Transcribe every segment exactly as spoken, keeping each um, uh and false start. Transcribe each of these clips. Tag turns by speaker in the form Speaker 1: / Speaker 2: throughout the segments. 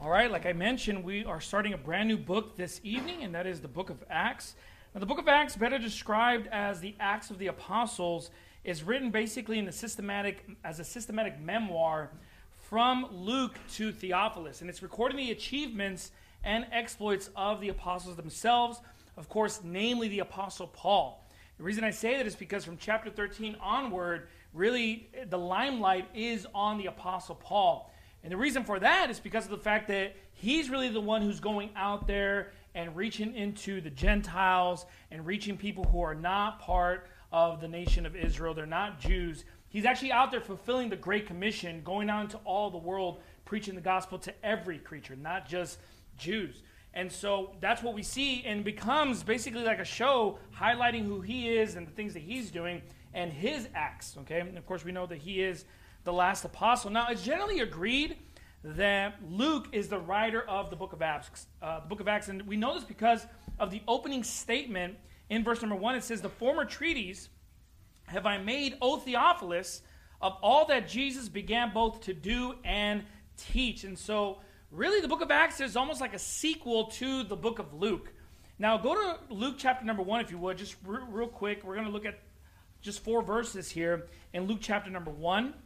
Speaker 1: All right, like I mentioned, we are starting a brand new book this evening, and that is the book of Acts. Now, the book of Acts, better described as the Acts of the Apostles, is written basically in the systematic as a systematic memoir from Luke to Theophilus, and it's recording the achievements and exploits of the apostles themselves, of course, namely the Apostle Paul. The reason I say that is because from chapter thirteen onward, really the limelight is on the Apostle Paul. And the reason for that is because of the fact that he's really the one who's going out there and reaching into the Gentiles and reaching people who are not part of the nation of Israel. They're not Jews. He's actually out there fulfilling the Great Commission, going out into all the world, preaching the gospel to every creature, not just Jews. And so that's what we see, and becomes basically like a show highlighting who he is and the things that he's doing and his acts. Okay, and of course we know that he is the last apostle. Now, it's generally agreed that Luke is the writer of the book of Acts. Uh, the book of Acts, and we know this because of the opening statement in verse number one. It says, "The former treatise have I made, O Theophilus, of all that Jesus began both to do and teach." And so, really, the book of Acts is almost like a sequel to the book of Luke. Now, go to Luke chapter number one, if you would, just re- real quick. We're going to look at just four verses here in Luke chapter number one,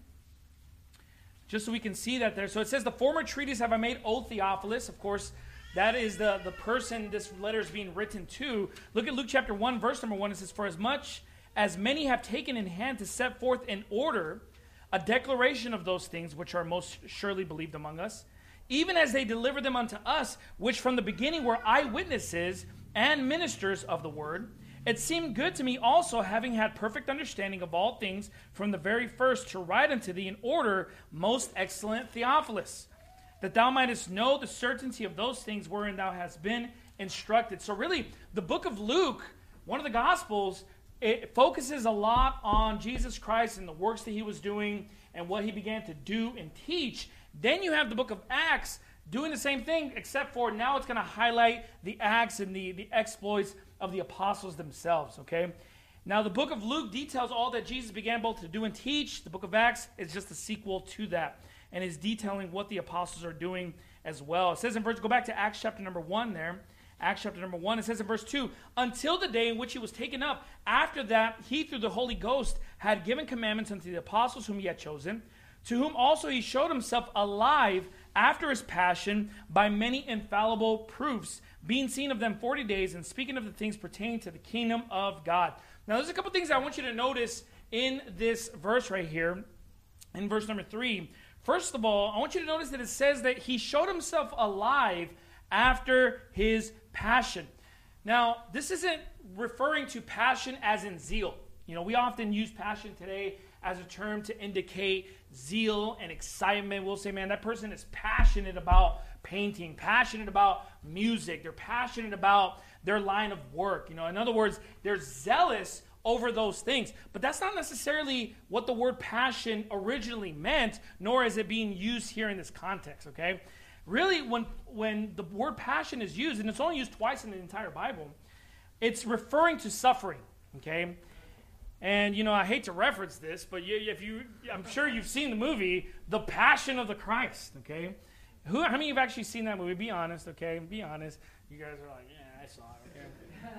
Speaker 1: just so we can see that there. So it says, "The former treatise have I made, O Theophilus." Of course, that is the, the person this letter is being written to. Look at Luke chapter one, verse number one. It says, "For as much as many have taken in hand to set forth in order a declaration of those things which are most surely believed among us, even as they delivered them unto us, which from the beginning were eyewitnesses and ministers of the word, it seemed good to me also, having had perfect understanding of all things from the very first, to write unto thee in order, most excellent Theophilus, that thou mightest know the certainty of those things wherein thou hast been instructed." So really, the book of Luke, one of the Gospels, it focuses a lot on Jesus Christ and the works that he was doing and what he began to do and teach. Then you have the book of Acts doing the same thing, except for now it's going to highlight the acts and the, the exploits of the apostles themselves, okay? Now, the book of Luke details all that Jesus began both to do and teach. The book of Acts is just a sequel to that and is detailing what the apostles are doing as well. It says in verse, go back to Acts chapter number one there. Acts chapter number one, it says in verse two, "Until the day in which he was taken up, after that he through the Holy Ghost had given commandments unto the apostles whom he had chosen, to whom also he showed himself alive after his passion by many infallible proofs, being seen of them forty days, and speaking of the things pertaining to the kingdom of God." Now, there's a couple things I want you to notice in this verse right here, in verse number three. First of all, I want you to notice that it says that he showed himself alive after his passion. Now, this isn't referring to passion as in zeal. You know, we often use passion today as a term to indicate zeal and excitement. We'll say, man, that person is passionate about painting, passionate about music. They're passionate about their line of work. You know, in other words, they're zealous over those things. But that's not necessarily what the word passion originally meant, nor is it being used here in this context, okay? Really, when, when the word passion is used, and it's only used twice in the entire Bible, it's referring to suffering, okay? And, you know, I hate to reference this, but you, if you, I'm sure you've seen the movie, The Passion of the Christ, okay? Who, how many of you have actually seen that movie? Be honest, okay? Be honest. You guys are like, yeah, I saw it, okay?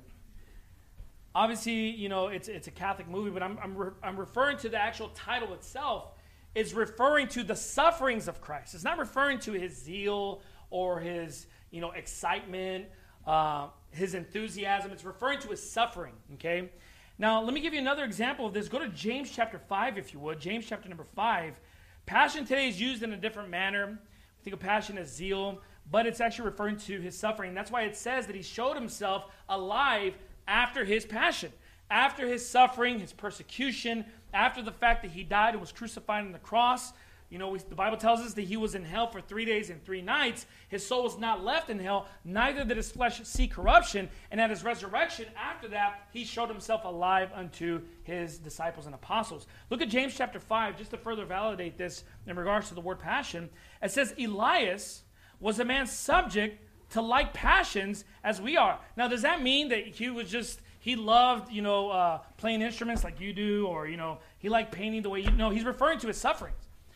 Speaker 1: Obviously, you know, it's it's a Catholic movie, but I'm I'm, re- I'm referring to the actual title itself. Is referring to the sufferings of Christ. It's not referring to his zeal or his, you know, excitement, uh, his enthusiasm. It's referring to his suffering, okay? Now, let me give you another example of this. Go to James chapter five, if you would. James chapter number five. Passion today is used in a different manner. Think of passion as zeal, but it's actually referring to his suffering. That's why it says that he showed himself alive after his passion, after his suffering, his persecution, after the fact that he died and was crucified on the cross. You know, we, the Bible tells us that he was in hell for three days and three nights. His soul was not left in hell, neither did his flesh see corruption. And at his resurrection, after that, he showed himself alive unto his disciples and apostles. Look at James chapter five, just to further validate this in regards to the word passion. It says, "Elias was a man subject to like passions as we are." Now, does that mean that he was just... He loved, you know, uh, playing instruments like you do, or, you know, he liked painting the way you know. He's referring to his sufferings.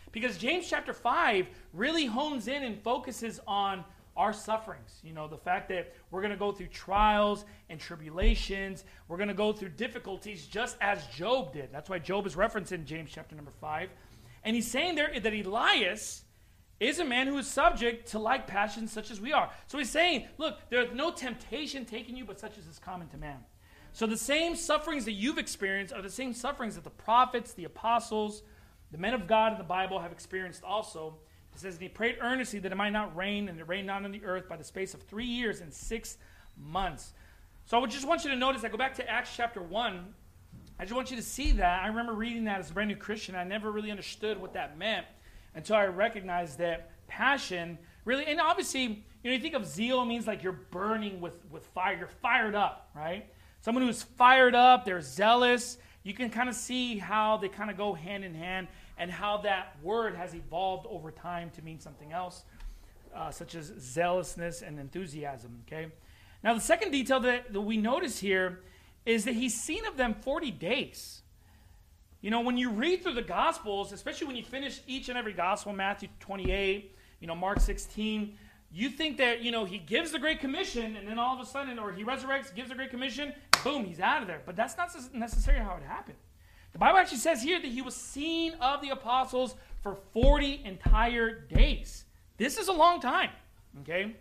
Speaker 1: Because James chapter five really hones in and focuses on our sufferings. You know, the fact that we're going to go through trials and tribulations. We're going to go through difficulties just as Job did. That's why Job is referenced in James chapter number five. And he's saying there that Elias is a man who is subject to like passions such as we are. So he's saying, look, there's no temptation taking you but such as is common to man. So the same sufferings that you've experienced are the same sufferings that the prophets, the apostles, the men of God in the Bible have experienced also. It says, and he prayed earnestly that it might not rain, and it rained not on the earth by the space of three years and six months. So I just want you to notice, I go back to Acts chapter one. I just want you to see that. I remember reading that as a brand new Christian. I never really understood what that meant until I recognized that passion really, and obviously, you know, you think of zeal, it means like you're burning with, with fire. You're fired up, right? Someone who's fired up, they're zealous. You can kind of see how they kind of go hand in hand and how that word has evolved over time to mean something else, uh, such as zealousness and enthusiasm, okay? Now, the second detail that, that we notice here is that he's seen of them forty days. You know, when you read through the Gospels, especially when you finish each and every Gospel, Matthew twenty-eight, you know, Mark sixteen, you think that, you know, he gives the Great Commission, and then all of a sudden, or he resurrects, gives the Great Commission, boom, he's out of there. But that's not necessarily how it happened. The Bible actually says here that he was seen of the apostles for forty entire days. This is a long time, okay?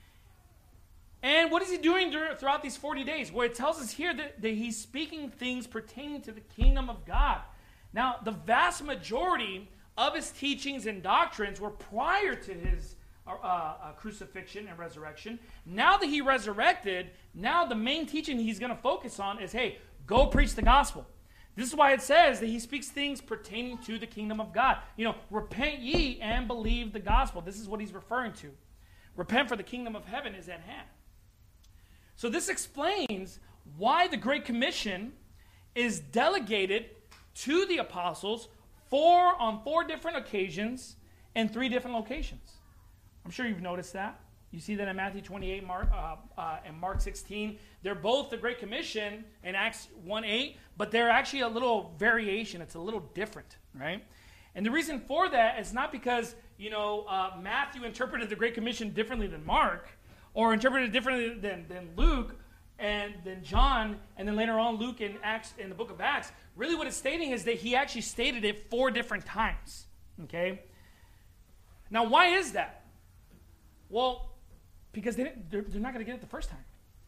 Speaker 1: And what is he doing throughout these forty days? Well, it tells us here that, that he's speaking things pertaining to the kingdom of God. Now, the vast majority of his teachings and doctrines were prior to his uh, uh, crucifixion and resurrection. Now that he resurrected, now the main teaching he's going to focus on is, hey, go preach the gospel. This is why it says that he speaks things pertaining to the kingdom of God. You know, repent ye and believe the gospel. This is what he's referring to. Repent, for the kingdom of heaven is at hand. So this explains why the Great Commission is delegated to the apostles four on four different occasions and three different locations. I'm sure you've noticed that. You see that in Matthew twenty-eight Mark, uh, uh, and Mark sixteen. They're both the Great Commission in Acts one eight, but they're actually a little variation. It's a little different, right? And the reason for that is not because, you know, uh, Matthew interpreted the Great Commission differently than Mark, or interpreted differently than, than Luke, and then John, and then later on Luke in Acts, in the book of Acts. Really what it's stating is that he actually stated it four different times, okay? Now, why is that? Well, because they they're, they're not going to get it the first time.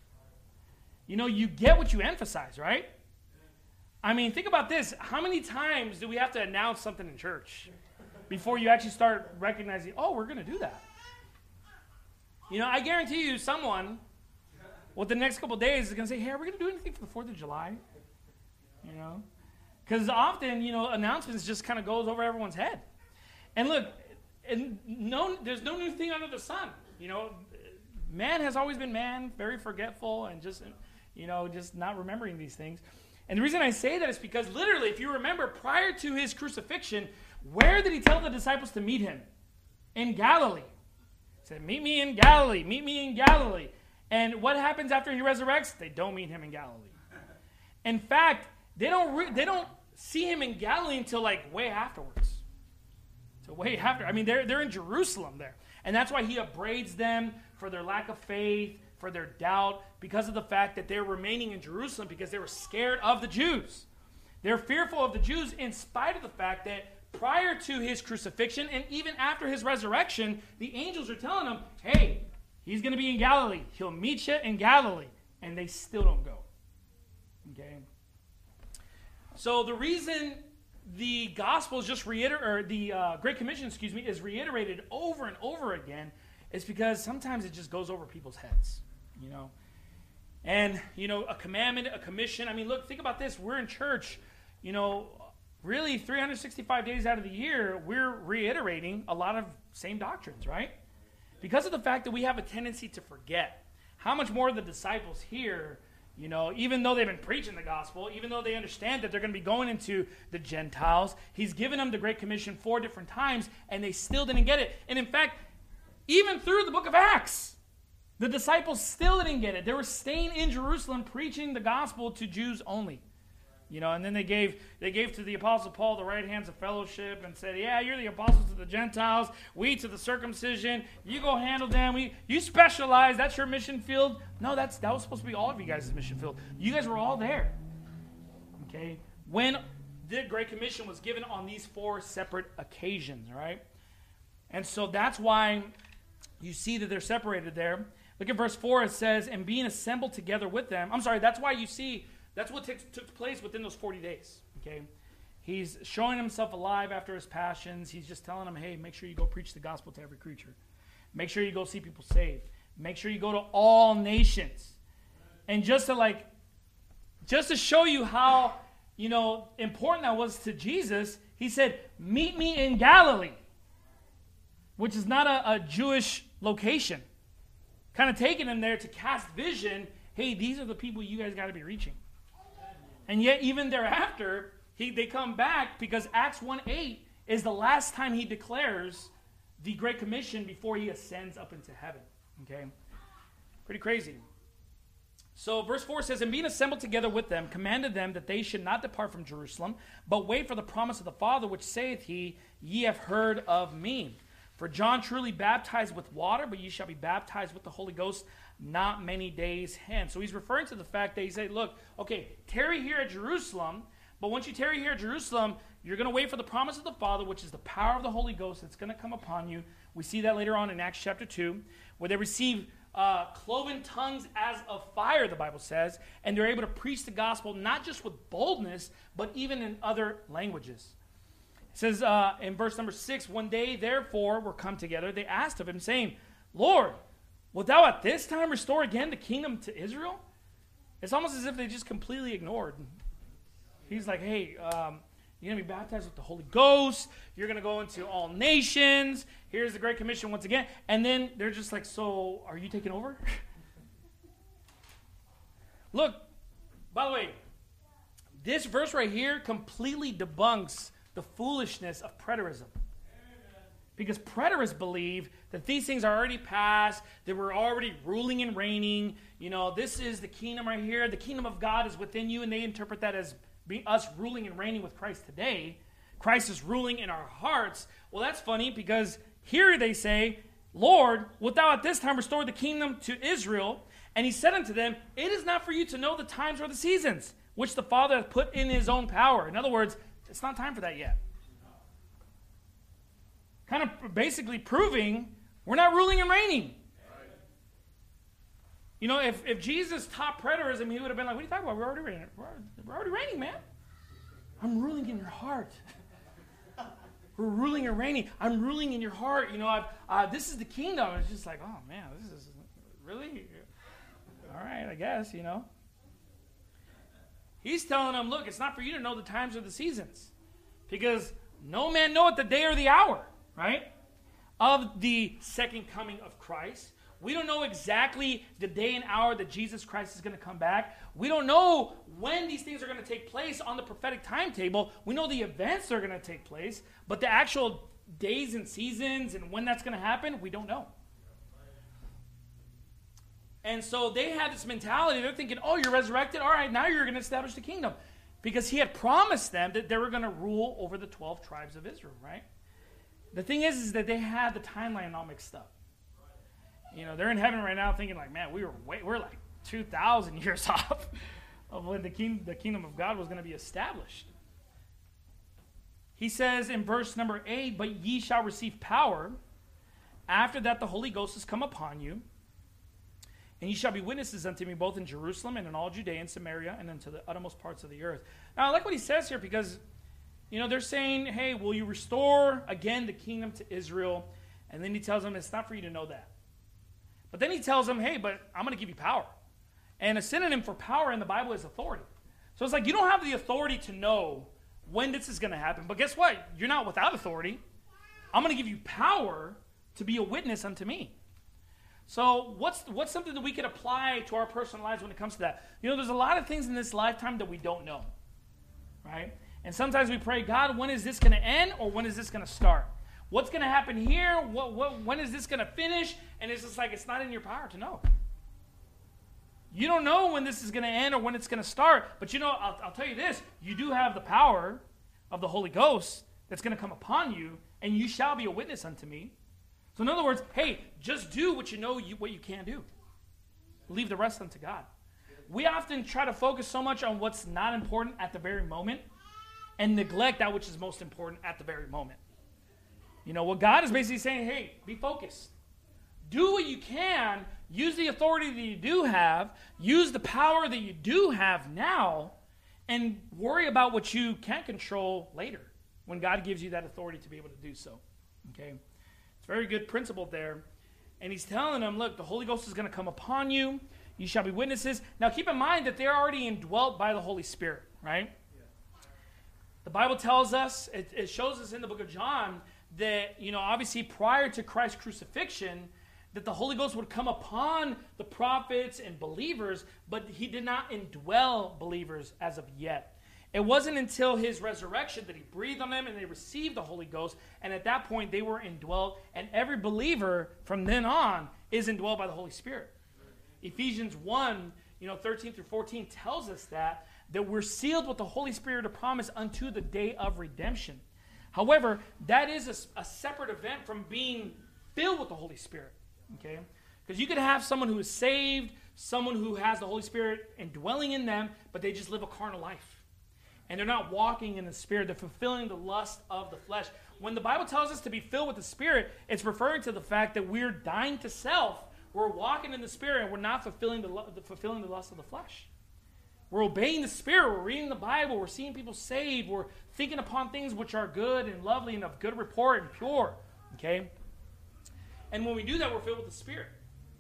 Speaker 1: You know, you get what you emphasize, right? I mean, think about this. How many times do we have to announce something in church before you actually start recognizing, oh, we're going to do that? You know, I guarantee you someone with the next couple of days is going to say, hey, are we going to do anything for the fourth of July? You know? Because often, you know, announcements just kind of goes over everyone's head. And look, and no, there's no new thing under the sun. You know, man has always been man, very forgetful and just, you know, just not remembering these things. And the reason I say that is because literally, if you remember, prior to his crucifixion, where did he tell the disciples to meet him? In Galilee. He said, meet me in Galilee, meet me in Galilee. And what happens after he resurrects? They don't meet him in Galilee. In fact, they don't re- they don't see him in Galilee until like way afterwards. So way after. I mean, they're, they're in Jerusalem there. And that's why he upbraids them for their lack of faith, for their doubt, because of the fact that they're remaining in Jerusalem because they were scared of the Jews. They're fearful of the Jews in spite of the fact that prior to his crucifixion and even after his resurrection, the angels are telling them, hey, he's going to be in Galilee. He'll meet you in Galilee. And they still don't go. Okay? So the reason the gospel is just reiter- or the uh, Great Commission, excuse me, is reiterated over and over again is because sometimes it just goes over people's heads, you know. And, you know, a commandment, a commission. I mean, look, think about this. We're in church, you know, really three hundred sixty-five days out of the year, we're reiterating a lot of same doctrines, right? Because of the fact that we have a tendency to forget. How much more the disciples here, you know, even though they've been preaching the gospel, even though they understand that they're going to be going into the Gentiles, he's given them the Great Commission four different times, and they still didn't get it. And in fact, even through the book of Acts, the disciples still didn't get it. They were staying in Jerusalem preaching the gospel to Jews only. You know, and then they gave they gave to the Apostle Paul the right hands of fellowship and said, yeah, you're the apostles to the Gentiles, we to the circumcision, you go handle them, we you specialize, that's your mission field. No, that's that was supposed to be all of you guys' mission field. You guys were all there. Okay? When the Great Commission was given on these four separate occasions, right? And so that's why you see that they're separated there. Look at verse four, it says, and being assembled together with them. I'm sorry, that's why you see That's what t- took place within those forty days, okay? He's showing himself alive after his passions. He's just telling them, hey, make sure you go preach the gospel to every creature. Make sure you go see people saved. Make sure you go to all nations. And just to like, just to show you how, you know, important that was to Jesus, he said, meet me in Galilee, which is not a, a Jewish location. Kind of taking him there to cast vision, hey, these are the people you guys got to be reaching. And yet, even thereafter, he, they come back because Acts one eight is the last time he declares the Great Commission before he ascends up into heaven. Okay? Pretty crazy. So verse four says, and being assembled together with them, commanded them that they should not depart from Jerusalem, but wait for the promise of the Father, which saith he, ye have heard of me. For John truly baptized with water, but ye shall be baptized with the Holy Ghost not many days hence. So he's referring to the fact that he said, look, okay, tarry here at Jerusalem, but once you tarry here at Jerusalem, you're going to wait for the promise of the Father, which is the power of the Holy Ghost that's going to come upon you. We see that later on in Acts chapter two, where they receive uh, cloven tongues as of fire, the Bible says, and they're able to preach the gospel not just with boldness, but even in other languages. It says uh, in verse number six, one day, therefore, were come together, they asked of him, saying, Lord, wilt thou at this time restore again the kingdom to Israel? It's almost as if they just completely ignored. He's like, hey, um, you're going to be baptized with the Holy Ghost. You're going to go into all nations. Here's the Great Commission once again. And then they're just like, so are you taking over? Look, by the way, this verse right here completely debunks the foolishness of preterism. Because preterists believe that these things are already past, that we're already ruling and reigning. You know, this is the kingdom right here. The kingdom of God is within you, and they interpret that as being us ruling and reigning with Christ today. Christ is ruling in our hearts. Well, that's funny because here they say, Lord, wilt thou at this time restore the kingdom to Israel? And he said unto them, it is not for you to know the times or the seasons, which the Father hath put in his own power. In other words, it's not time for that yet. Kind of basically proving we're not ruling and reigning. Right. You know, if, if Jesus taught preterism, he would have been like, what are you talking about? We're already reigning. We're, we're already reigning, man. I'm ruling in your heart. We're ruling and reigning. I'm ruling in your heart. You know, I've, uh, this is the kingdom. It's just like, oh, man, this is really? All right, I guess, you know. He's telling them, look, it's not for you to know the times or the seasons. Because no man knoweth the day or the hour. Right? Of the second coming of Christ. We don't know exactly the day and hour that Jesus Christ is going to come back. We don't know when these things are going to take place on the prophetic timetable. We know the events are going to take place, but the actual days and seasons and when that's going to happen, we don't know. And so they had this mentality. They're thinking, oh, you're resurrected? All right, now you're going to establish the kingdom. Because he had promised them that they were going to rule over the twelve tribes of Israel, right? The thing is, is that they had the timeline all mixed up. You know, they're in heaven right now thinking like, man, we were way, we're like two thousand years off of when the, king, the kingdom of God was going to be established. He says in verse number eight, but ye shall receive power. After that the Holy Ghost has come upon you. And ye shall be witnesses unto me both in Jerusalem and in all Judea and Samaria and unto the uttermost parts of the earth. Now, I like what he says here because, you know, they're saying, hey, will you restore again the kingdom to Israel? And then he tells them it's not for you to know that. But then he tells them, hey, but I'm going to give you power. And a synonym for power in the Bible is authority. So it's like you don't have the authority to know when this is going to happen. But guess what? You're not without authority. I'm going to give you power to be a witness unto me. So what's what's something that we could apply to our personal lives when it comes to that? You know, there's a lot of things in this lifetime that we don't know, right? And sometimes we pray, God, when is this going to end or when is this going to start? What's going to happen here? What, what, when is this going to finish? And it's just like it's not in your power to know. You don't know when this is going to end or when it's going to start. But you know, I'll, I'll tell you this. You do have the power of the Holy Ghost that's going to come upon you, and you shall be a witness unto me. So in other words, hey, just do what you know you, what you can do. Leave the rest unto God. We often try to focus so much on what's not important at the very moment and neglect that which is most important at the very moment. You know, what God is basically saying, hey, be focused. Do what you can. Use the authority that you do have. Use the power that you do have now. And worry about what you can't control later when God gives you that authority to be able to do so. Okay? It's a very good principle there. And he's telling them, look, the Holy Ghost is going to come upon you. You shall be witnesses. Now keep in mind that they're already indwelt by the Holy Spirit, right? Yeah. The Bible tells us, it, it shows us in the book of John that, you know, obviously prior to Christ's crucifixion, that the Holy Ghost would come upon the prophets and believers, but he did not indwell believers as of yet. It wasn't until his resurrection that he breathed on them and they received the Holy Ghost, and at that point they were indwelt, and every believer from then on is indwelled by the Holy Spirit. Ephesians one, you know, thirteen through fourteen tells us that, that we're sealed with the Holy Spirit of promise unto the day of redemption. However, that is a, a separate event from being filled with the Holy Spirit, okay? Because you could have someone who is saved, someone who has the Holy Spirit indwelling in them, but they just live a carnal life. And they're not walking in the Spirit. They're fulfilling the lust of the flesh. When the Bible tells us to be filled with the Spirit, it's referring to the fact that we're dying to self. We're walking in the Spirit, and we're not fulfilling the, the fulfilling the lust of the flesh. We're obeying the Spirit. We're reading the Bible. We're seeing people saved. We're thinking upon things which are good and lovely and of good report and pure. Okay? And when we do that, we're filled with the Spirit.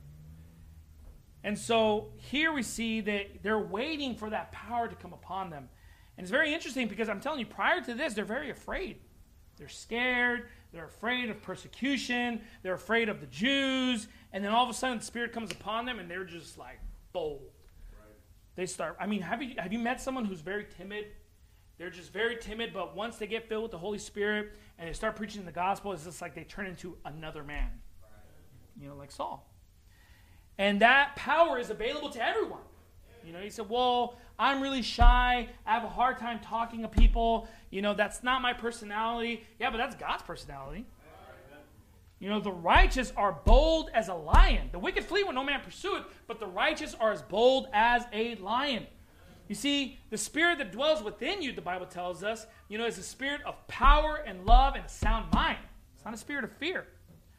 Speaker 1: And so here we see that they're waiting for that power to come upon them. And it's very interesting because I'm telling you, prior to this, they're very afraid. They're scared. They're afraid of persecution. They're afraid of the Jews. And then all of a sudden, the Spirit comes upon them, and they're just like bold. Right. They start, I mean, have you, have you met someone who's very timid? They're just very timid, but once they get filled with the Holy Spirit and they start preaching the gospel, it's just like they turn into another man. Right. You know, like Saul. And that power is available to everyone. You know, he said, well, I'm really shy. I have a hard time talking to people. You know, that's not my personality. Yeah, but that's God's personality. You know, the righteous are bold as a lion. The wicked flee when no man pursueth, but the righteous are as bold as a lion. You see, the Spirit that dwells within you, the Bible tells us, you know, is a spirit of power and love and a sound mind. It's not a spirit of fear.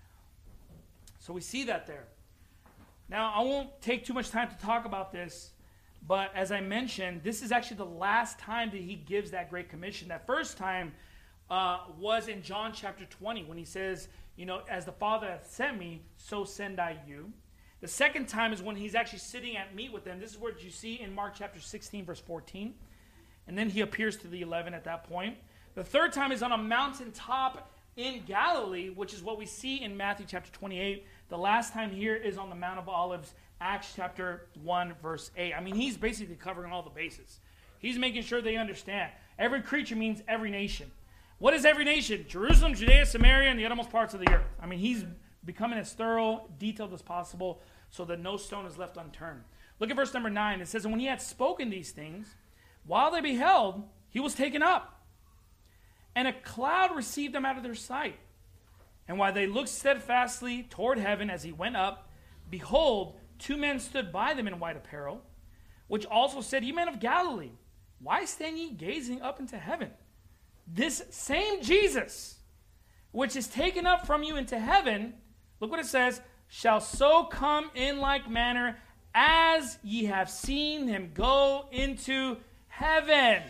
Speaker 1: So we see that there. Now, I won't take too much time to talk about this, but as I mentioned, this is actually the last time that he gives that Great Commission. That first time uh, was in John chapter twenty when he says, you know, as the Father hath sent me, so send I you. The second time is when he's actually sitting at meat with them. This is what you see in Mark chapter sixteen, verse fourteen. And then he appears to the eleven at that point. The third time is on a mountaintop in Galilee, which is what we see in Matthew chapter twenty-eight. The last time here is on the Mount of Olives, Acts chapter one, verse eight. I mean, he's basically covering all the bases. He's making sure they understand. Every creature means every nation. What is every nation? Jerusalem, Judea, Samaria, and the uttermost parts of the earth. I mean, he's becoming as thorough, detailed as possible so that no stone is left unturned. Look at verse number nine. It says, and when he had spoken these things, while they beheld, he was taken up. And a cloud received them out of their sight. And while they looked steadfastly toward heaven as he went up, behold, two men stood by them in white apparel, which also said, Ye men of Galilee, why stand ye gazing up into heaven? This same Jesus, which is taken up from you into heaven, look what it says, shall so come in like manner as ye have seen him go into heaven.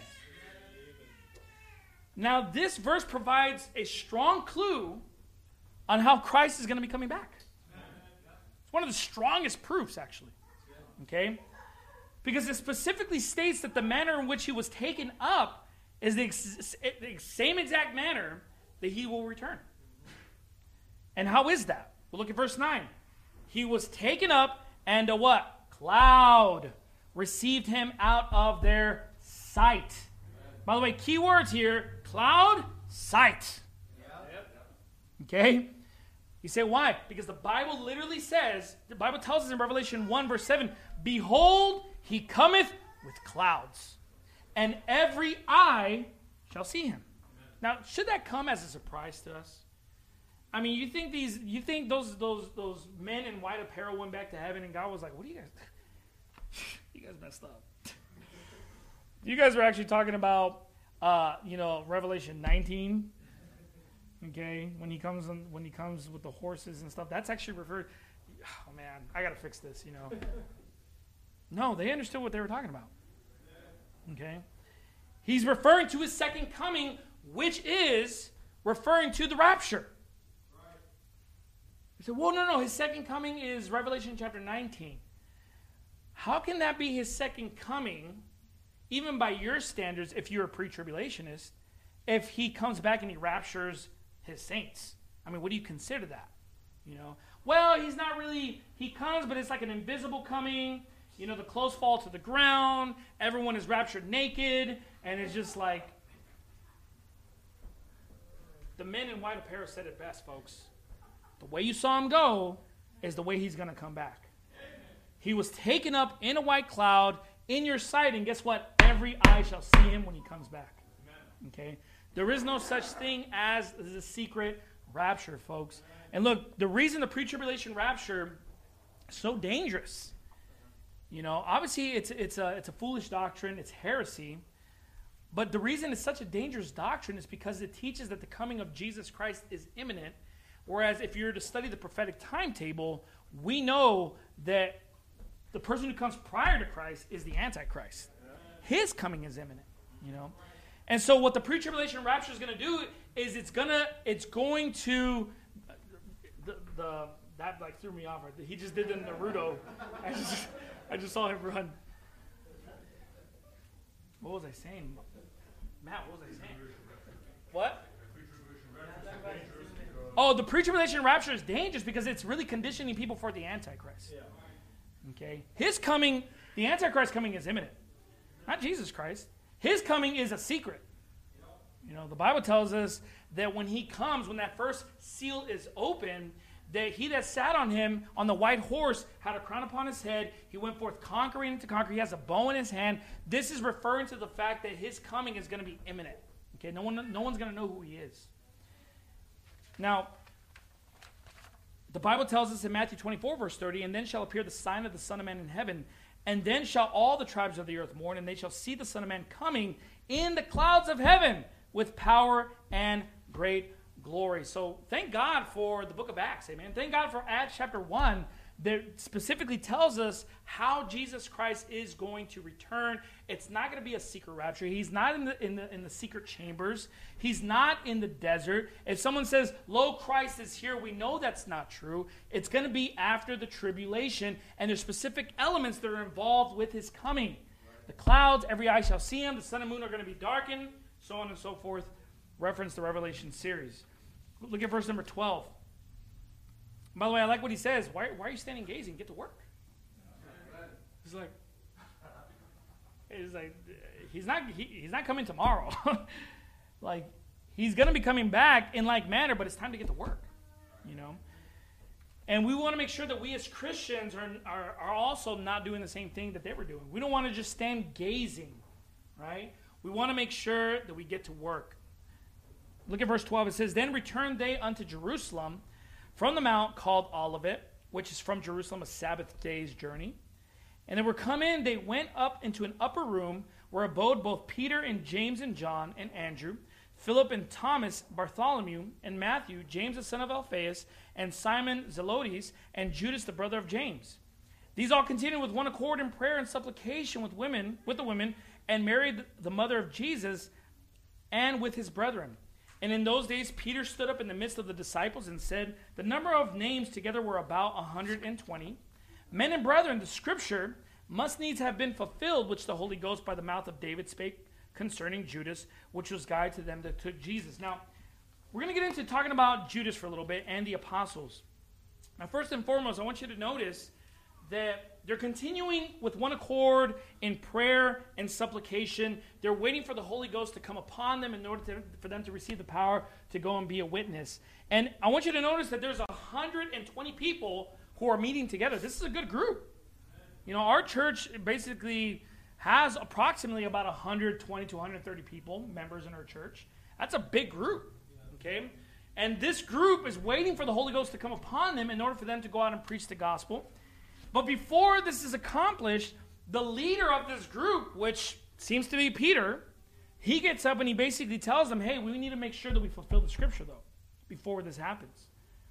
Speaker 1: Now, this verse provides a strong clue on how Christ is going to be coming back. It's one of the strongest proofs, actually. Okay? Because it specifically states that the manner in which he was taken up is the, ex- the same exact manner that he will return. And how is that? Well, look at verse nine. He was taken up, and a what? Cloud received him out of their sight. By the way, key words here, cloud, sight. Okay? You say, why? Because the Bible literally says, the Bible tells us in Revelation one, verse seven, behold, he cometh with clouds, and every eye shall see him. Now, should that come as a surprise to us? I mean, you think these, you think those those those men in white apparel went back to heaven, and God was like, "What do you guys? You guys messed up. You guys were actually talking about, uh, you know, Revelation nineteen, okay? When he comes on, when he comes with the horses and stuff, that's actually referred. Oh man, I gotta fix this. You know, no, they understood what they were talking about. Okay, he's referring to his second coming, which is referring to the rapture. You say, well, no, no, his second coming is Revelation chapter nineteen. How can that be his second coming, even by your standards, if you're a pre-tribulationist, if he comes back and he raptures his saints? I mean, what do you consider that? You know, well, he's not really, he comes, but it's like an invisible coming. You know, the clothes fall to the ground, everyone is raptured naked, and it's just like, the men in white apparel said it best, folks. The way you saw him go is the way he's going to come back. He was taken up in a white cloud in your sight, and guess what? Every eye shall see him when he comes back. Okay? There is no such thing as the secret rapture, folks. And look, the reason the pre-tribulation rapture is so dangerous, you know, obviously it's it's a it's a foolish doctrine, it's heresy. But the reason it's such a dangerous doctrine is because it teaches that the coming of Jesus Christ is imminent. Whereas if you're to study the prophetic timetable, we know that the person who comes prior to Christ is the Antichrist. His coming is imminent, you know. And so what the pre-tribulation rapture is going to do is it's gonna it's going to the, the that like threw me off. He just did it in Naruto. I just I just saw him run. What was I saying, Matt? What was I saying? What? Oh, the pre-tribulation rapture is dangerous because it's really conditioning people for the Antichrist. Okay? His coming, the Antichrist coming is imminent. Not Jesus Christ. His coming is a secret. You know, the Bible tells us that when he comes, when that first seal is open, that he that sat on him on the white horse had a crown upon his head. He went forth conquering to conquer. He has a bow in his hand. This is referring to the fact that his coming is going to be imminent. Okay? No one, no one's going to know who he is. Now, the Bible tells us in Matthew twenty-four, verse thirty, and then shall appear the sign of the Son of Man in heaven, and then shall all the tribes of the earth mourn, and they shall see the Son of Man coming in the clouds of heaven with power and great glory. So thank God for the book of Acts, amen. Thank God for Acts chapter one that specifically tells us how Jesus Christ is going to return. It's not going to be a secret rapture. He's not in the in the in the secret chambers. He's not in the desert. If someone says, "Lo, Christ is here," we know that's not true. It's going to be after the tribulation, and there's specific elements that are involved with his coming. The clouds, every eye shall see him. The sun and moon are going to be darkened, so on and so forth. Reference the Revelation series. Look at verse number twelve. By the way, I like what he says. Why, why are you standing gazing? Get to work. He's like, he's like, he's not, he, he's not coming tomorrow. Like, he's going to be coming back in like manner, but it's time to get to work, you know. And we want to make sure that we as Christians are, are, are also not doing the same thing that they were doing. We don't want to just stand gazing, right? We want to make sure that we get to work. Look at verse twelve. It says, "Then returned they unto Jerusalem from the mount called Olivet, which is from Jerusalem a Sabbath day's journey. And they were come in, they went up into an upper room where abode both Peter and James and John and Andrew, Philip and Thomas, Bartholomew and Matthew, James the son of Alphaeus, and Simon Zelotes, and Judas the brother of James. These all continued with one accord in prayer and supplication with women, with the women, and Mary the mother of Jesus, and with his brethren. And in those days Peter stood up in the midst of the disciples and said, the number of names together were about a hundred and twenty. Men and brethren, the scripture must needs have been fulfilled, which the Holy Ghost by the mouth of David spake concerning Judas, which was guide to them that took Jesus." Now, we're going to get into talking about Judas for a little bit and the apostles. Now, first and foremost, I want you to notice that they're continuing with one accord in prayer and supplication. They're waiting for the Holy Ghost to come upon them in order to, for them to receive the power to go and be a witness. And I want you to notice that there's one hundred twenty people who are meeting together. This is a good group. You know, our church basically has approximately about one hundred twenty to one hundred thirty people, members in our church. That's a big group, okay? And this group is waiting for the Holy Ghost to come upon them in order for them to go out and preach the gospel. But before this is accomplished, the leader of this group, which seems to be Peter, he gets up and he basically tells them, hey, we need to make sure that we fulfill the scripture, though, before this happens.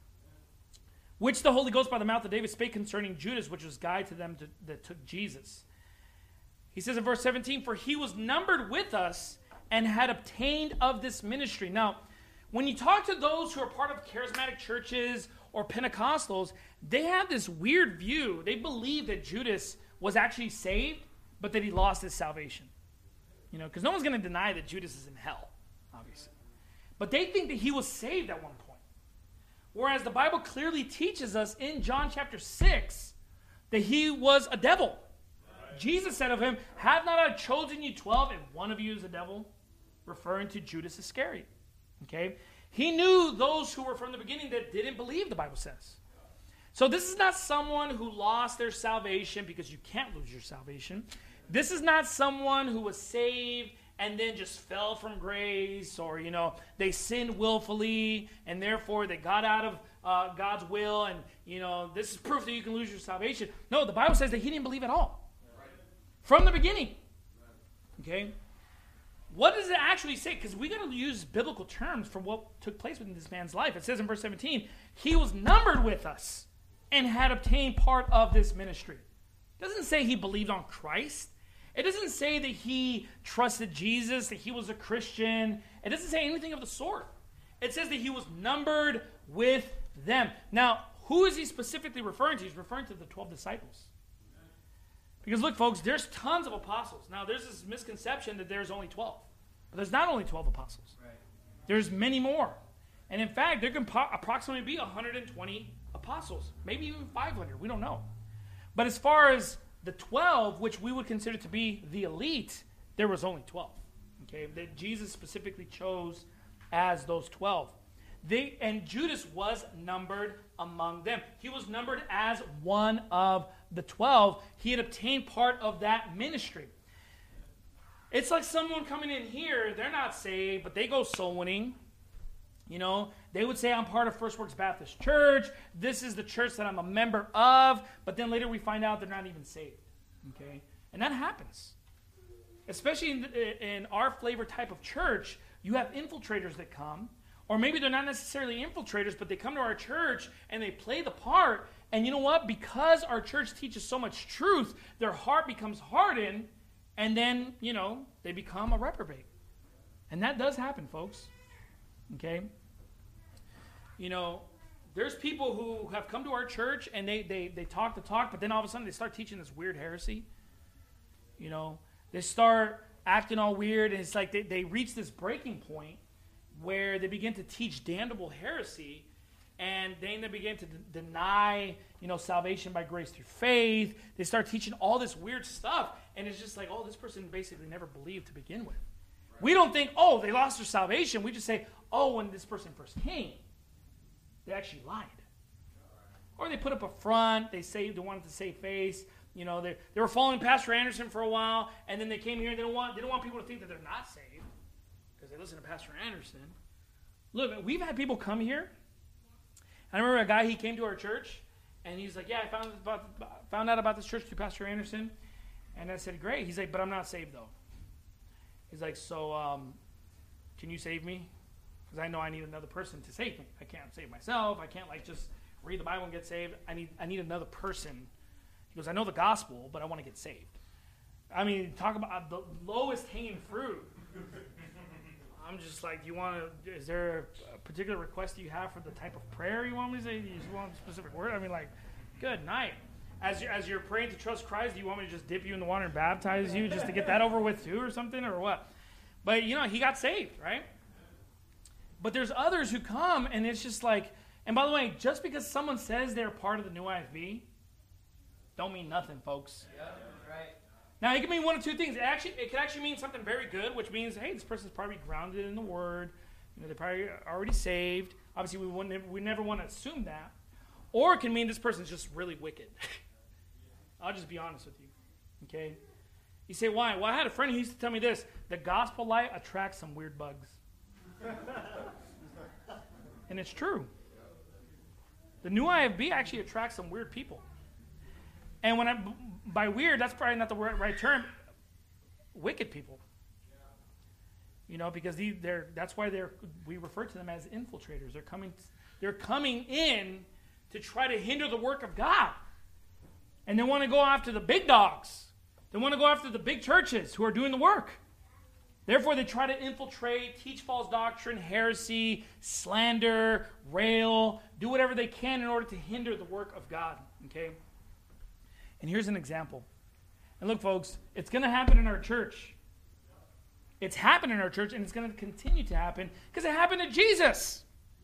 Speaker 1: Which the Holy Ghost by the mouth of David spake concerning Judas, which was guide to them to, that took Jesus. He says in verse seventeen, for he was numbered with us and had obtained of this ministry. Now, when you talk to those who are part of charismatic churches or Pentecostals, they have this weird view. They believe that Judas was actually saved, but that he lost his salvation. You know, because no one's going to deny that Judas is in hell, obviously. But they think that he was saved at one point. Whereas the Bible clearly teaches us in John chapter six that he was a devil. Right. Jesus said of him, have not I chosen you twelve, and one of you is a devil? Referring to Judas Iscariot. Okay? He knew those who were from the beginning that didn't believe, the Bible says. So this is not someone who lost their salvation, because you can't lose your salvation. This is not someone who was saved and then just fell from grace, or, you know, they sinned willfully, and therefore they got out of uh, God's will, and, you know, this is proof that you can lose your salvation. No, the Bible says that he didn't believe at all. Right. From the beginning. Right. Okay? What does it actually say? Because we got to use biblical terms for what took place within this man's life. It says in verse seventeen, he was numbered with us and had obtained part of this ministry. It doesn't say he believed on Christ. It doesn't say that he trusted Jesus, that he was a Christian. It doesn't say anything of the sort. It says that he was numbered with them. Now, who is he specifically referring to? He's referring to the twelve disciples. Because look, folks, there's tons of apostles. Now, there's this misconception that there's only twelve. But there's not only twelve apostles. Right. There's many more. And in fact, there can po- approximately be one hundred twenty apostles. Maybe even five hundred. We don't know. But as far as the twelve, which we would consider to be the elite, there was only twelve. Okay, that Jesus specifically chose as those twelve. They, and Judas was numbered among them. He was numbered as one of the twelve. He had obtained part of that ministry. It's like someone coming in here, they're not saved, but they go soul winning. You know, they would say, I'm part of First Works Baptist Church. This is the church that I'm a member of. But then later we find out they're not even saved. Okay? And that happens. Especially in, in our flavor type of church, you have infiltrators that come. Or maybe they're not necessarily infiltrators, but they come to our church and they play the part. And you know what? Because our church teaches so much truth, their heart becomes hardened. And then, you know, they become a reprobate. And that does happen, folks. Okay? You know, there's people who have come to our church and they, they, they talk the talk, but then all of a sudden they start teaching this weird heresy. You know, they start acting all weird, and it's like they, they reach this breaking point where they begin to teach damnable heresy, and then they begin to d- deny, you know, salvation by grace through faith. They start teaching all this weird stuff, and it's just like, oh, this person basically never believed to begin with. Right. We don't think, oh, they lost their salvation. We just say, oh, when this person first came, they actually lied. Or they put up a front, they say they wanted to save face. You know, they they were following Pastor Anderson for a while, and then they came here and they don't want they don't want people to think that they're not saved because they listen to Pastor Anderson. Look, we've had people come here. I remember a guy, he came to our church, and he's like, yeah, I found about, found out about this church through Pastor Anderson. And I said, great. He's like, but I'm not saved, though. He's like, so um, can you save me? Because I know I need another person to save me. I can't save myself. I can't, like, just read the Bible and get saved. I need I need another person. He goes, I know the gospel, but I want to get saved. I mean, talk about the lowest hanging fruit. I'm just like, you want to, is there a particular request you have for the type of prayer you want me to say? Do you just want a specific word? I mean, like, good night. As you're, as you're praying to trust Christ, do you want me to just dip you in the water and baptize you just to get that over with too or something, or what? But, you know, he got saved, right? But there's others who come, and it's just like, and by the way, just because someone says they're part of the New I F B don't mean nothing, folks.
Speaker 2: Yeah, right.
Speaker 1: Now, it can mean one of two things. It actually, it can actually mean something very good, which means, hey, this person's probably grounded in the Word. You know, they're probably already saved. Obviously, we wouldn't, we never want to assume that. Or it can mean this person's just really wicked. I'll just be honest with you. Okay? You say, why? Well, I had a friend who used to tell me this. The gospel light attracts some weird bugs. And it's true. The new I F B actually attracts some weird people. And when I, by weird, that's probably not the right, right term. Wicked people. You know, because they, they're, that's why they're, we refer to them as infiltrators. They're coming, they're coming in to try to hinder the work of God. And they want to go after the big dogs. They want to go after the big churches who are doing the work. Therefore, they try to infiltrate, teach false doctrine, heresy, slander, rail, do whatever they can in order to hinder the work of God. Okay? And here's an example. And look, folks, it's going to happen in our church. It's happened in our church, and it's going to continue to happen because it happened to Jesus.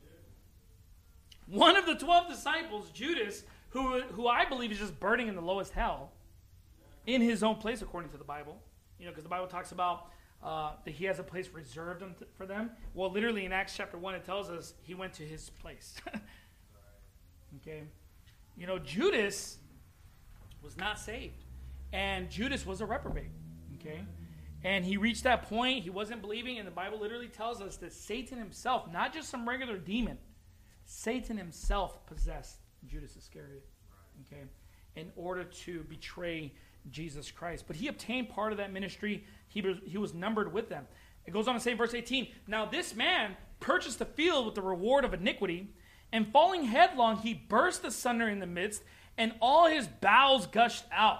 Speaker 1: One of the twelve disciples, Judas, who, who I believe is just burning in the lowest hell in his own place, according to the Bible. You know, because the Bible talks about uh, that he has a place reserved for them. Well, literally in Acts chapter one, it tells us he went to his place. Okay? You know, Judas was not saved. And Judas was a reprobate. Okay? And he reached that point. He wasn't believing. And the Bible literally tells us that Satan himself, not just some regular demon, Satan himself possessed Judas Iscariot. Okay? In order to betray Jesus Christ. But he obtained part of that ministry. He was, he was numbered with them. It goes on to say in verse eighteen, now this man purchased the field with the reward of iniquity, and falling headlong, he burst asunder in the midst, and all his bowels gushed out.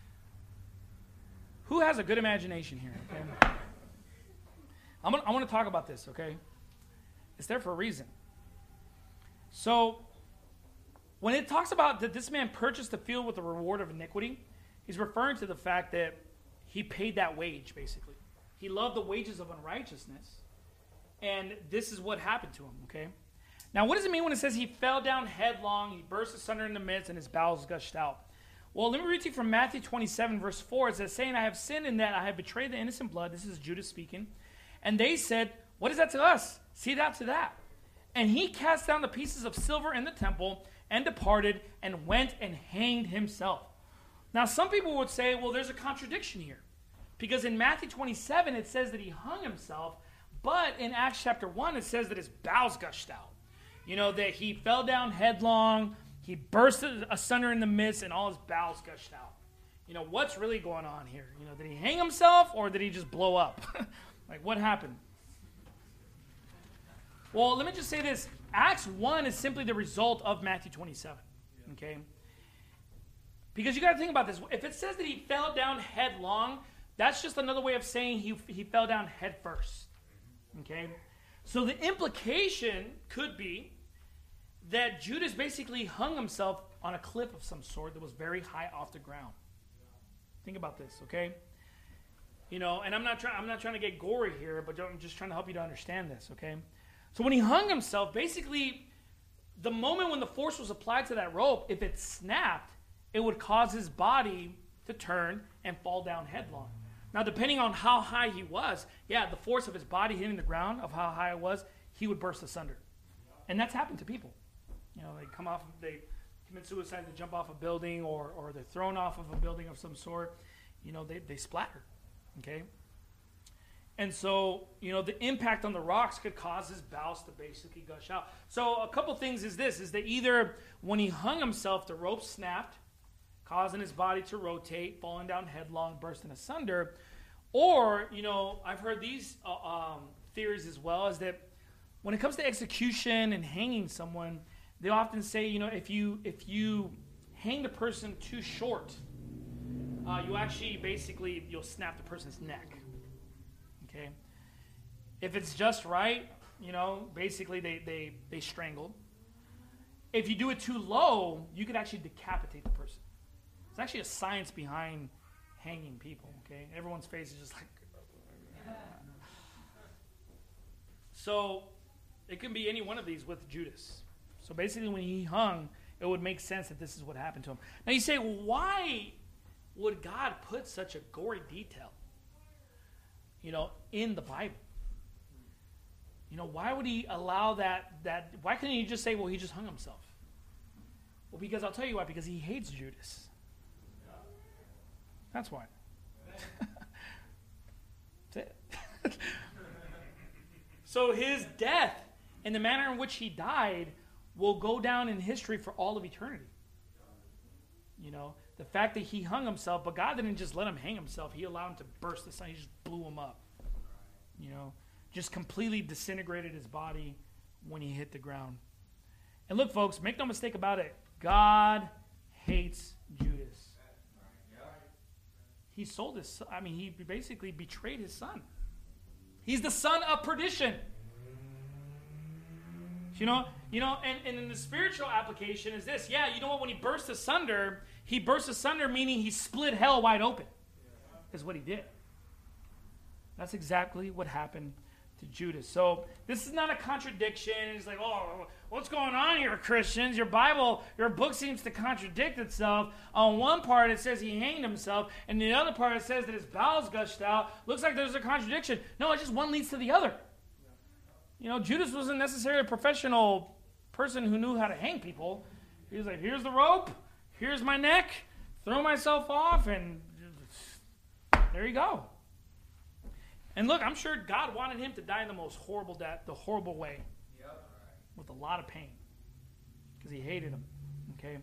Speaker 1: Who has a good imagination here? Okay? I'm gonna, I want to talk about this, okay? It's there for a reason. So, when it talks about that this man purchased the field with the reward of iniquity, he's referring to the fact that he paid that wage, basically. He loved the wages of unrighteousness, and this is what happened to him, okay? Now, what does it mean when it says he fell down headlong, he burst asunder in the midst, and his bowels gushed out? Well, let me read to you from Matthew twenty-seven, verse four. It says, saying, I have sinned in that I have betrayed the innocent blood. This is Judas speaking. And they said, what is that to us? See that to that. And he cast down the pieces of silver in the temple and departed and went and hanged himself. Now, some people would say, well, there's a contradiction here. Because in Matthew twenty-seven, it says that he hung himself. But in Acts chapter one, it says that his bowels gushed out. You know, that he fell down headlong, he burst asunder in the midst, and all his bowels gushed out. You know, what's really going on here? You know, did he hang himself, or did he just blow up? Like, what happened? Well, let me just say this. Acts one is simply the result of Matthew twenty-seven. Okay? Because you got to think about this. If it says that he fell down headlong, that's just another way of saying he, he fell down head first. Okay? So the implication could be that Judas basically hung himself on a cliff of some sort that was very high off the ground. Think about this, okay? You know, and I'm not trying I'm not trying to get gory here, but I'm just trying to help you to understand this, okay? So when he hung himself, basically the moment when the force was applied to that rope, if it snapped, it would cause his body to turn and fall down headlong. Now, depending on how high he was, yeah, the force of his body hitting the ground, of how high it was, he would burst asunder. And that's happened to people. You know, they come off, they commit suicide, they jump off a building, or or they're thrown off of a building of some sort. You know, they, they splatter, okay? And so, you know, the impact on the rocks could cause his bowels to basically gush out. So a couple things is this, is that either when he hung himself, the rope snapped, causing his body to rotate, falling down headlong, bursting asunder. Or, you know, I've heard these uh, um, theories as well, is that when it comes to execution and hanging someone, they often say, you know, if you if you hang the person too short, uh, you actually basically, you'll snap the person's neck. Okay? If it's just right, you know, basically they, they, they strangle. If you do it too low, you could actually decapitate the person. There's actually a science behind hanging people, okay? Everyone's face is just like... So, it can be any one of these with Judas. So basically when he hung, it would make sense that this is what happened to him. Now you say, why would God put such a gory detail, you know, in the Bible? You know, why would he allow that, that, why couldn't he just say, well, he just hung himself? Well, because I'll tell you why, because he hates Judas. That's why. That's it. So his death and the manner in which he died will go down in history for all of eternity. You know, the fact that he hung himself, but God didn't just let him hang himself. He allowed him to burst the sun. He just blew him up. You know, just completely disintegrated his body when he hit the ground. And look, folks, make no mistake about it. God hates Judas. He sold his son. I mean, he basically betrayed his son. He's the son of perdition. You know, you know, and, and in the spiritual application is this. Yeah, you know what? When he burst asunder, he burst asunder, meaning he split hell wide open. Is what he did. That's exactly what happened to Judas. So this is not a contradiction. It's like, oh, what's going on here, Christians? Your Bible, your book seems to contradict itself. On one part, it says he hanged himself, and the other part, it says that his bowels gushed out. Looks like there's a contradiction. No, it's just one leads to the other. You know, Judas wasn't necessarily a professional person who knew how to hang people. He was like, here's the rope, here's my neck, throw myself off, and there you go. And look, I'm sure God wanted him to die in the most horrible death, the horrible way, yep. With a lot of pain, because he hated him. Okay.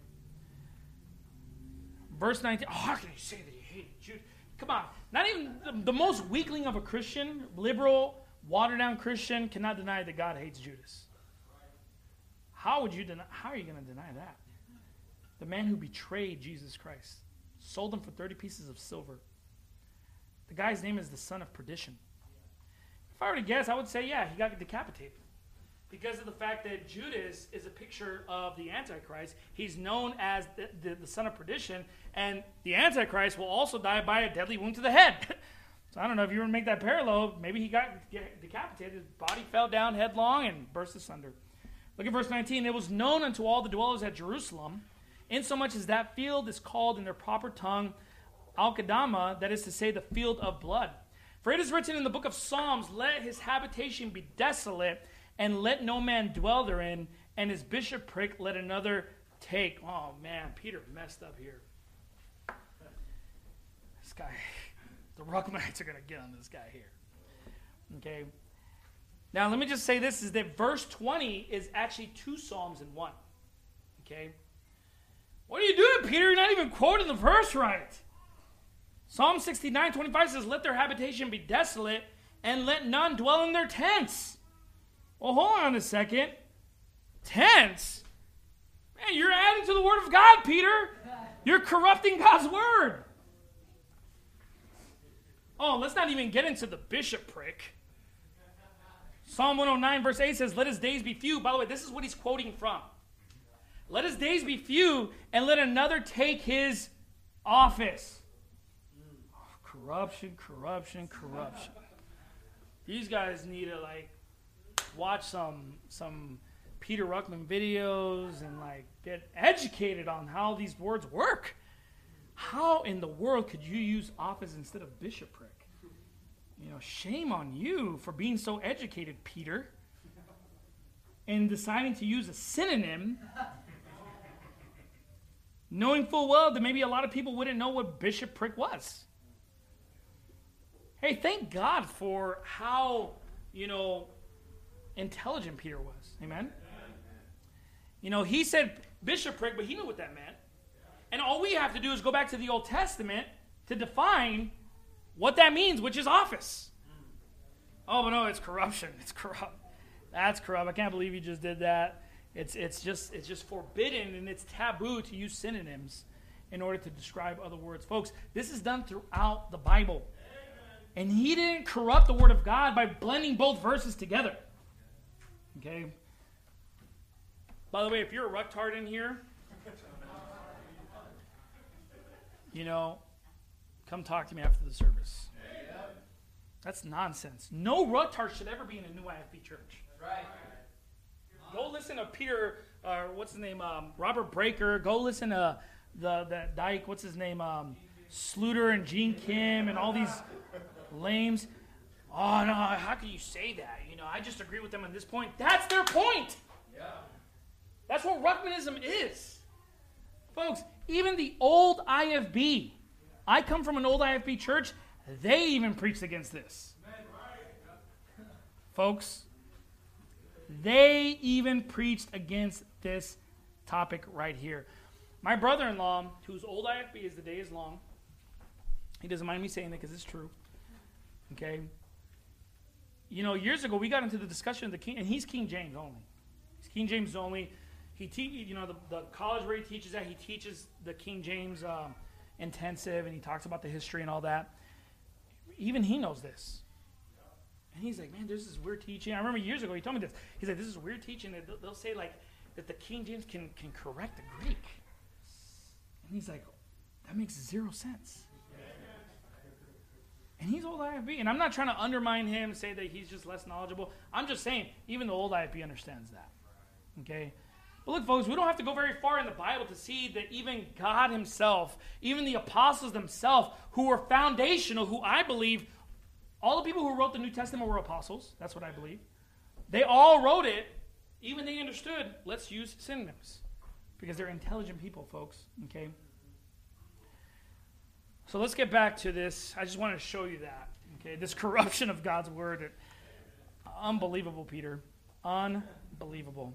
Speaker 1: Verse nineteen. Oh, how can you say that he hated Judas? Come on, not even the, the most weakling of a Christian, liberal, watered-down Christian, cannot deny that God hates Judas. How would you deny? How are you going to deny that? The man who betrayed Jesus Christ, sold him for thirty pieces of silver. The guy's name is the son of perdition. If I were to guess, I would say, yeah, he got decapitated. Because of the fact that Judas is a picture of the Antichrist. He's known as the, the, the son of perdition, and the Antichrist will also die by a deadly wound to the head. So I don't know if you were to make that parallel. Maybe he got decapitated. His body fell down headlong and burst asunder. Look at verse nineteen. It was known unto all the dwellers at Jerusalem, insomuch as that field is called in their proper tongue Al-Qadama, that is to say, the field of blood. For it is written in the book of Psalms, let his habitation be desolate, and let no man dwell therein, and his bishopric let another take. Oh, man, Peter messed up here. This guy, the Ruckmanites are going to get on this guy here. Okay. Now, let me just say this, is that verse twenty is actually two Psalms in one. Okay. What are you doing, Peter? You're not even quoting the verse right. Psalm sixty-nine twenty-five says, let their habitation be desolate, and let none dwell in their tents. Well, hold on a second. Tents? Man, you're adding to the word of God, Peter. You're corrupting God's word. Oh, let's not even get into the bishopric. Psalm one oh nine verse eight says, let his days be few. By the way, this is what he's quoting from. Let his days be few, and let another take his office. Corruption, corruption, corruption. These guys need to like watch some some Peter Ruckman videos and like get educated on how these words work. How in the world could you use office instead of bishopric? You know, shame on you for being so educated, Peter, and deciding to use a synonym, knowing full well that maybe a lot of people wouldn't know what bishopric was. Hey, thank God for how, you know, intelligent Peter was. Amen? You know, he said bishopric, but he knew what that meant. And all we have to do is go back to the Old Testament to define what that means, which is office. Oh, but no, it's corruption. It's corrupt. That's corrupt. I can't believe you just did that. It's it's just it's just forbidden, and it's taboo to use synonyms in order to describe other words. Folks, this is done throughout the Bible. And he didn't corrupt the word of God by blending both verses together. Okay? By the way, if you're a rucktard in here, you know, come talk to me after the service. That's nonsense. No rucktard should ever be in a new I F B church. Right. Go listen to Peter or what's his name, um, Robert Breaker. Go listen to the, the Dyke, what's his name, um, Sluter and Gene Kim and all these lames. Oh, no, how can you say that? You know, I just agree with them on this point. That's their point. Yeah. That's what Ruckmanism is. Folks, even the old I F B, I come from an old I F B church, they even preached against this. Folks, they even preached against this topic right here. My brother-in-law, whose old I F B is the day is long, he doesn't mind me saying that because it's true. Okay? You know, years ago, we got into the discussion of the King, and he's King James only. He's King James only. He, te- you know, the, the college where he teaches at, he teaches the King James um, intensive, and he talks about the history and all that. Even he knows this. And he's like, man, there's this weird teaching. I remember years ago, he told me this. He's like, this is weird teaching. That they'll, they'll say, like, that the King James can, can correct the Greek. And he's like, that makes zero sense. And he's old I F B. And I'm not trying to undermine him, say that he's just less knowledgeable. I'm just saying, even the old I F B understands that. Okay? But look, folks, we don't have to go very far in the Bible to see that even God himself, even the apostles themselves, who were foundational, who I believe, all the people who wrote the New Testament were apostles. That's what I believe. They all wrote it. Even they understood, let's use synonyms. Because they're intelligent people, folks. Okay? So let's get back to this. I just wanted to show you that. Okay, this corruption of God's word. It, unbelievable, Peter. Unbelievable.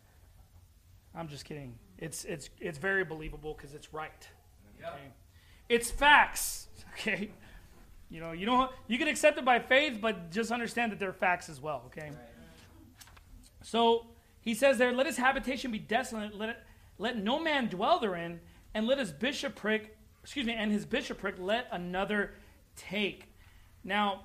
Speaker 1: I'm just kidding. It's it's it's very believable because it's right. Okay? It's facts. Okay? You know, you don't you can accept it by faith, but just understand that they're facts as well. Okay? So he says there, let his habitation be desolate, let it, let no man dwell therein, and let his bishopric Excuse me, and his bishopric let another take. Now,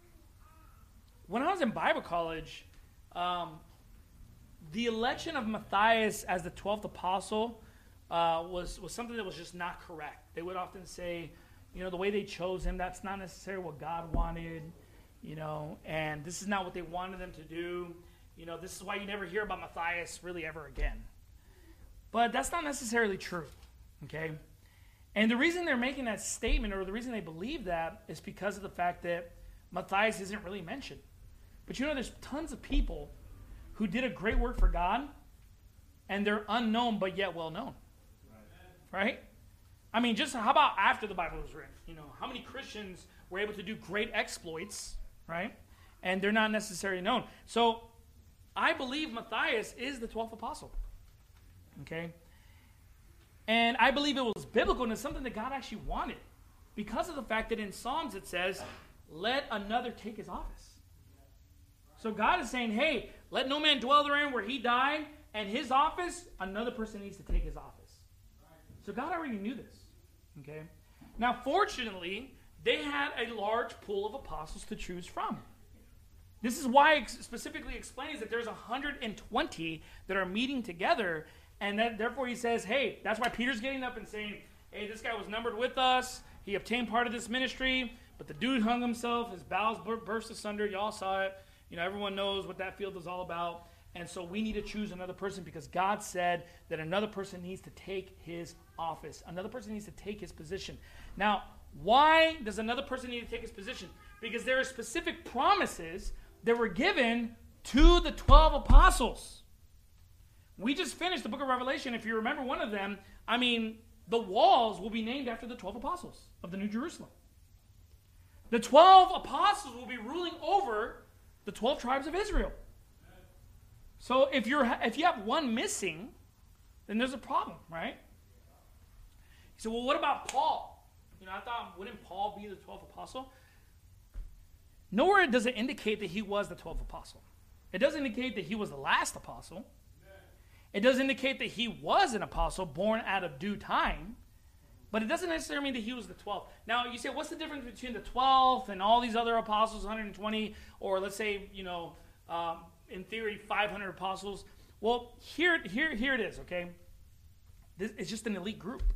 Speaker 1: when I was in Bible college, um, the election of Matthias as the twelfth apostle uh, was, was something that was just not correct. They would often say, you know, the way they chose him, that's not necessarily what God wanted, you know, and this is not what they wanted them to do. You know, this is why you never hear about Matthias really ever again. But that's not necessarily true, okay? And the reason they're making that statement, or the reason they believe that, is because of the fact that Matthias isn't really mentioned. But you know, there's tons of people who did a great work for God, and they're unknown but yet well known. Right? right? I mean, just how about after the Bible was written? You know, how many Christians were able to do great exploits, right? And they're not necessarily known. So I believe Matthias is the twelfth apostle. Okay? And I believe it was biblical, and it's something that God actually wanted, because of the fact that in Psalms it says, let another take his office. So God is saying, hey, let no man dwell therein where he died, and his office, another person needs to take his office. So God already knew this. Okay. Now, fortunately, they had a large pool of apostles to choose from. This is why it specifically explains that there's one hundred twenty that are meeting together. And that, therefore he says, hey, that's why Peter's getting up and saying, hey, this guy was numbered with us. He obtained part of this ministry, but the dude hung himself. His bowels burst asunder. Y'all saw it. You know, everyone knows what that field is all about. And so we need to choose another person because God said that another person needs to take his office. Another person needs to take his position. Now, why does another person need to take his position? Because there are specific promises that were given to the twelve apostles. We just finished the book of Revelation. If you remember one of them, I mean, the walls will be named after the twelve apostles of the New Jerusalem. The twelve apostles will be ruling over the twelve tribes of Israel. So if you're if you have one missing, then there's a problem, right? So, well, what about Paul? You know, I thought, wouldn't Paul be the twelfth apostle? Nowhere does it indicate that he was the twelfth apostle. It doesn't indicate that he was the last apostle. It does indicate that he was an apostle born out of due time, but it doesn't necessarily mean that he was the twelfth. Now, you say, what's the difference between the twelfth and all these other apostles, one hundred twenty, or let's say, you know, um, in theory, five hundred apostles? Well, here, here, here it is, okay? This, it's just an elite group.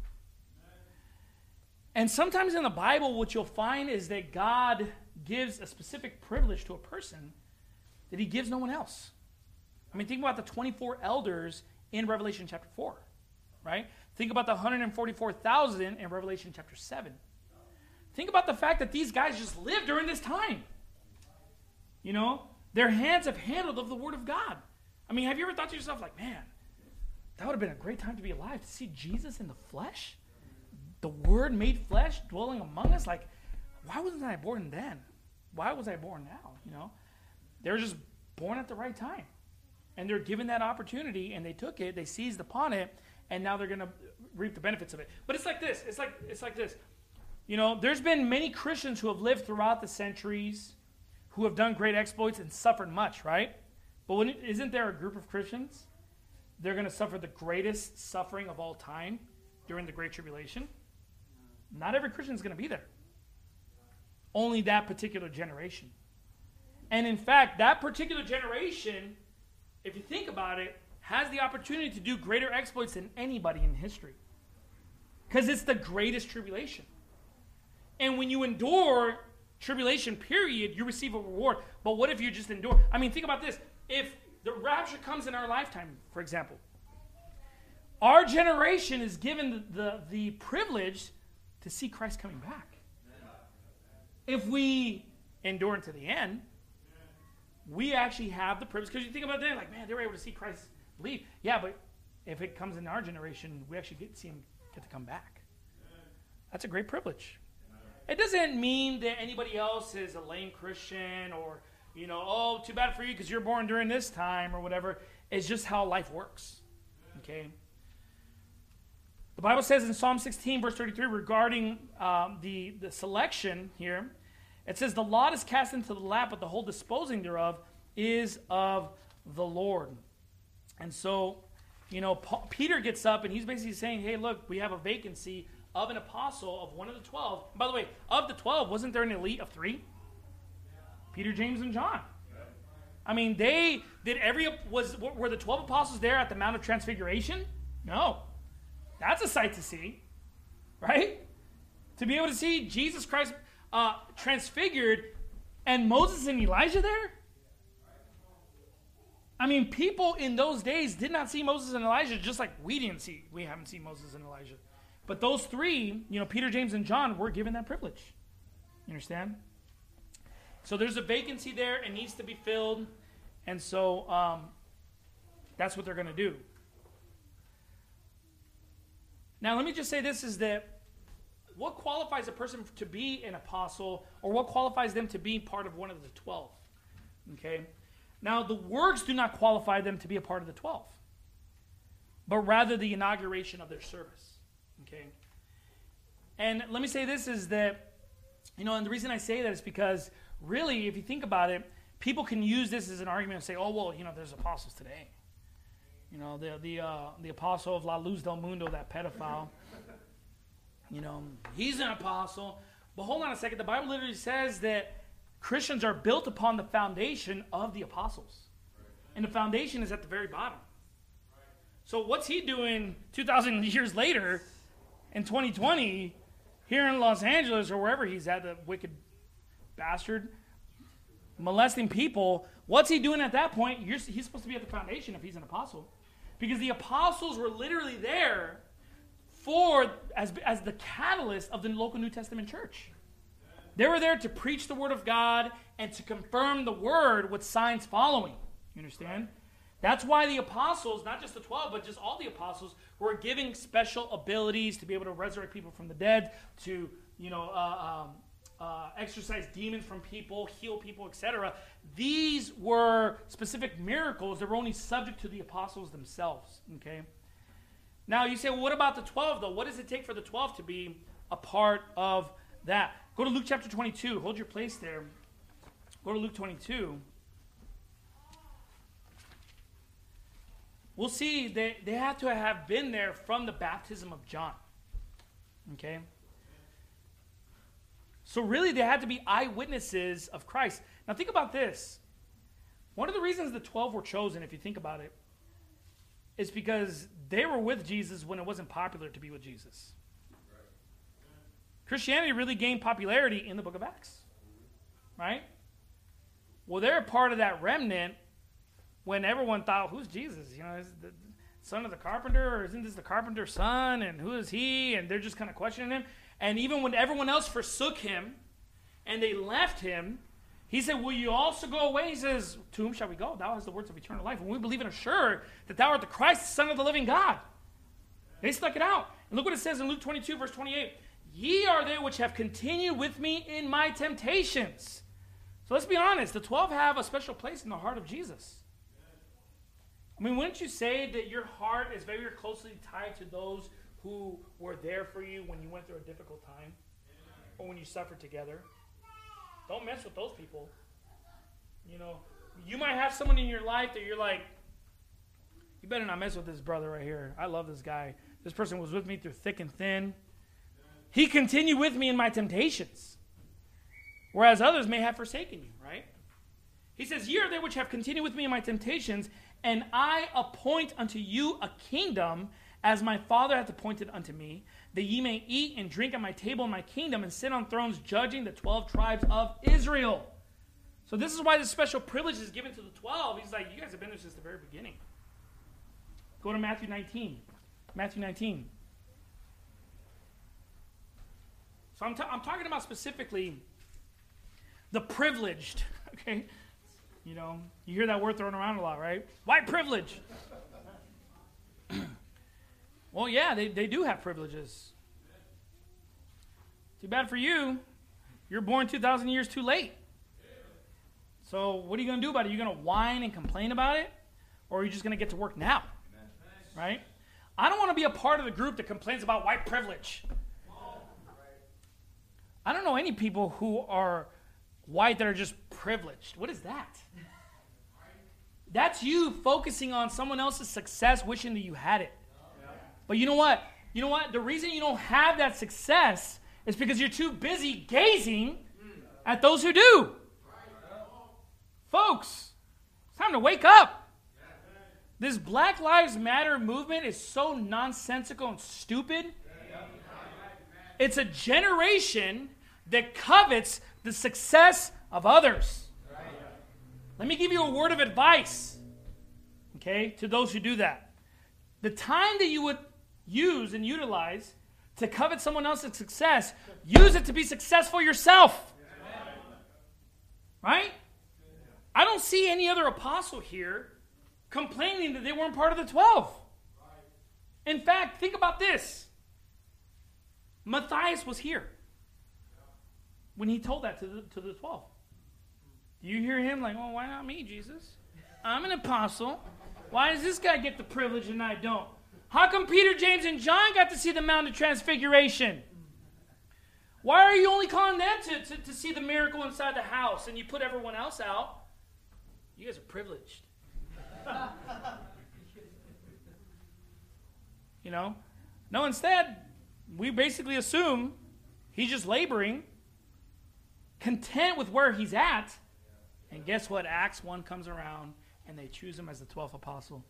Speaker 1: And sometimes in the Bible, what you'll find is that God gives a specific privilege to a person that he gives no one else. I mean, think about the twenty-four elders in Revelation chapter four, right? Think about the one hundred forty-four thousand in Revelation chapter seven. Think about the fact that these guys just lived during this time. You know, their hands have handled of the word of God. I mean, have you ever thought to yourself, like, man, that would have been a great time to be alive, to see Jesus in the flesh? The word made flesh, dwelling among us? Like, why wasn't I born then? Why was I born now? You know, they were just born at the right time. And they're given that opportunity, and they took it, they seized upon it, and now they're going to reap the benefits of it. But it's like this. It's like it's like this. You know, there's been many Christians who have lived throughout the centuries, who have done great exploits and suffered much, right? But when, isn't there a group of Christians? They're going to suffer the greatest suffering of all time during the Great Tribulation. Not every Christian is going to be there. Only that particular generation. And in fact, that particular generation, if you think about it, has the opportunity to do greater exploits than anybody in history. Because it's the greatest tribulation. And when you endure tribulation, period, you receive a reward. But what if you just endure? I mean, think about this. If the rapture comes in our lifetime, for example, our generation is given the, the, the privilege to see Christ coming back. If we endure unto the end, we actually have the privilege. Because you think about that, like, man, they were able to see Christ leave. Yeah, but if it comes in our generation, we actually get to see him get to come back. That's a great privilege. It doesn't mean that anybody else is a lame Christian or, you know, oh, too bad for you because you're born during this time or whatever. It's just how life works. Okay? The Bible says in Psalm sixteen, verse thirty-three, regarding um, the, the selection here, it says, the lot is cast into the lap, but the whole disposing thereof is of the Lord. And so, you know, Paul, Peter gets up and he's basically saying, hey, look, we have a vacancy of an apostle of one of the twelve. And by the way, of the twelve, wasn't there an elite of three? Peter, James, and John. I mean, they did every, was were the twelve apostles there at the Mount of Transfiguration? No. That's a sight to see, right? To be able to see Jesus Christ uh, transfigured and Moses and Elijah there? I mean, people in those days did not see Moses and Elijah just like we didn't see. We haven't seen Moses and Elijah. But those three, you know, Peter, James, and John were given that privilege. You understand? So there's a vacancy there. It needs to be filled. And so um, that's what they're going to do. Now, let me just say this is that what qualifies a person to be an apostle, or what qualifies them to be part of one of the twelve? Okay? Now, the works do not qualify them to be a part of the twelve, but rather the inauguration of their service. Okay? And let me say this is that, you know, and the reason I say that is because, really, if you think about it, people can use this as an argument and say, oh, well, you know, there's apostles today. You know, the the uh, the apostle of La Luz del Mundo, that pedophile. You know, he's an apostle. But hold on a second. The Bible literally says that Christians are built upon the foundation of the apostles. And the foundation is at the very bottom. So what's he doing two thousand years later in twenty twenty here in Los Angeles or wherever he's at, the wicked bastard, molesting people? What's he doing at that point? You're, he's supposed to be at the foundation if he's an apostle. Because the apostles were literally there for as, as the catalyst of the local New Testament church. They were there to preach the word of God and to confirm the word with signs following. You understand? That's why the apostles, not just the twelve, but just all the apostles, were giving special abilities to be able to resurrect people from the dead, to, you know, uh, um, uh, exorcise demons from people, heal people, et cetera. These were specific miracles that were only subject to the apostles themselves. Okay. Now you say, well, what about the twelve, though? What does it take for the twelve to be a part of that? Go to Luke chapter twenty-two. Hold your place there. Go to Luke twenty-two. We'll see that they have to have been there from the baptism of John. Okay? So really, they had to be eyewitnesses of Christ. Now think about this. One of the reasons the twelve were chosen, if you think about it, is because they were with Jesus when it wasn't popular to be with Jesus. Christianity really gained popularity in the book of Acts. Right? Well, they're a part of that remnant when everyone thought, who's Jesus? You know, son of the carpenter, or isn't this the carpenter's son, and who is he? And they're just kind of questioning him. And even when everyone else forsook him and they left him, he said, will you also go away? He says, to whom shall we go? Thou hast the words of eternal life. And we believe and are sure that thou art the Christ, the Son of the living God. They stuck it out. And look what it says in Luke twenty-two, verse twenty-eight. Ye are they which have continued with me in my temptations. So let's be honest. The twelve have a special place in the heart of Jesus. I mean, wouldn't you say that your heart is very closely tied to those who were there for you when you went through a difficult time? Or when you suffered together? Don't mess with those people. You know, you might have someone in your life that you're like, you better not mess with this brother right here. I love this guy. This person was with me through thick and thin. He continued with me in my temptations. Whereas others may have forsaken you, right? He says, ye are they which have continued with me in my temptations, and I appoint unto you a kingdom, as my Father hath appointed unto me, that ye may eat and drink at my table in my kingdom, and sit on thrones judging the twelve tribes of Israel. So this is why this special privilege is given to the twelve. He's like, you guys have been there since the very beginning. Go to Matthew nineteen. Matthew nineteen. So I'm, ta- I'm talking about specifically the privileged, okay? You know, you hear that word thrown around a lot, right? White privilege. Well, yeah, they, they do have privileges. Too bad for you. You're born two thousand years too late. So what are you going to do about it? Are you going to whine and complain about it? Or are you just going to get to work now? Right? I don't want to be a part of the group that complains about white privilege. I don't know any people who are white that are just privileged. What is that? That's you focusing on someone else's success, wishing that you had it. But you know what? You know what? The reason you don't have that success is because you're too busy gazing at those who do. Folks, it's time to wake up. This Black Lives Matter movement is so nonsensical and stupid. It's a generation that covets the success of others. Let me give you a word of advice, okay, to those who do that. The time that you would use and utilize to covet someone else's success, use it to be successful yourself. Right? I don't see any other apostle here complaining that they weren't part of the twelve. In fact, think about this. Matthias was here when he told that to the, to the twelve. Do you hear him like, oh, why not me, Jesus? I'm an apostle. Why does this guy get the privilege and I don't? How come Peter, James, and John got to see the Mount of Transfiguration? Why are you only calling them to, to, to see the miracle inside the house and you put everyone else out? You guys are privileged. You know? No, instead, we basically assume he's just laboring, content with where he's at, and guess what? Acts one comes around, and they choose him as the twelfth apostle.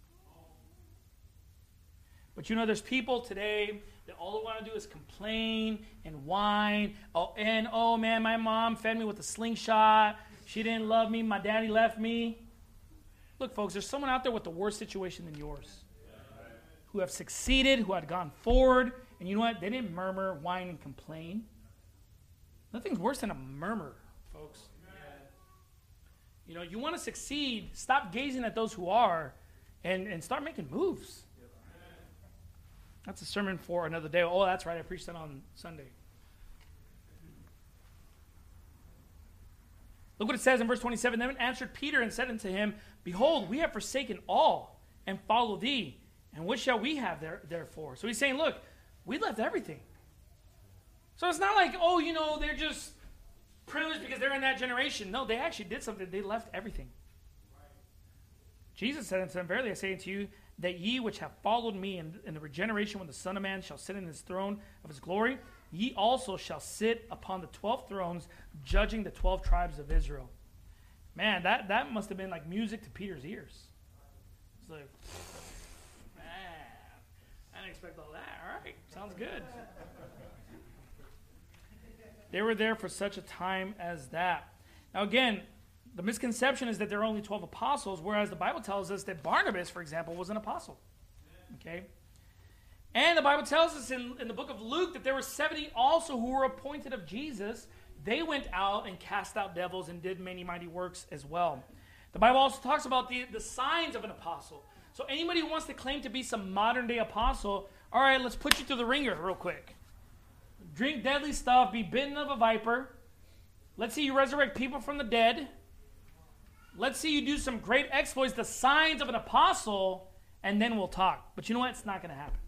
Speaker 1: But you know, there's people today that all they want to do is complain and whine. Oh, and, oh, man, my mom fed me with a slingshot. She didn't love me. My daddy left me. Look, folks, there's someone out there with a worse situation than yours, who have succeeded, who had gone forward, and you know what? They didn't murmur, whine, and complain. Nothing's worse than a murmur, folks. You know, you want to succeed, stop gazing at those who are, and, and start making moves. That's a sermon for another day. Oh, that's right, I preached that on Sunday. Look what it says in verse twenty-seven. Then answered Peter and said unto him, Behold, we have forsaken all and follow thee. And what shall we have there, therefore? So he's saying, look, we left everything. So it's not like, oh, you know, they're just privileged because they're in that generation. No, they actually did something. They left everything. Right. Jesus said unto them, Verily I say unto you, that ye which have followed me in, in the regeneration when the Son of Man shall sit in his throne of his glory, ye also shall sit upon the twelve thrones, judging the twelve tribes of Israel. Man, that, that must have been like music to Peter's ears. It's like, man, I didn't expect all that. All right, sounds good. They were there for such a time as that. Now again, the misconception is that there are only twelve apostles, whereas the Bible tells us that Barnabas, for example, was an apostle. Okay? And the Bible tells us in, in the book of Luke that there were seventy also who were appointed of Jesus. They went out and cast out devils and did many mighty works as well. The Bible also talks about the, the signs of an apostle. So anybody who wants to claim to be some modern day apostle, all right, let's put you through the ringer real quick. Drink deadly stuff, be bitten of a viper. Let's see you resurrect people from the dead. Let's see you do some great exploits, the signs of an apostle, and then we'll talk. But you know what? It's not going to happen.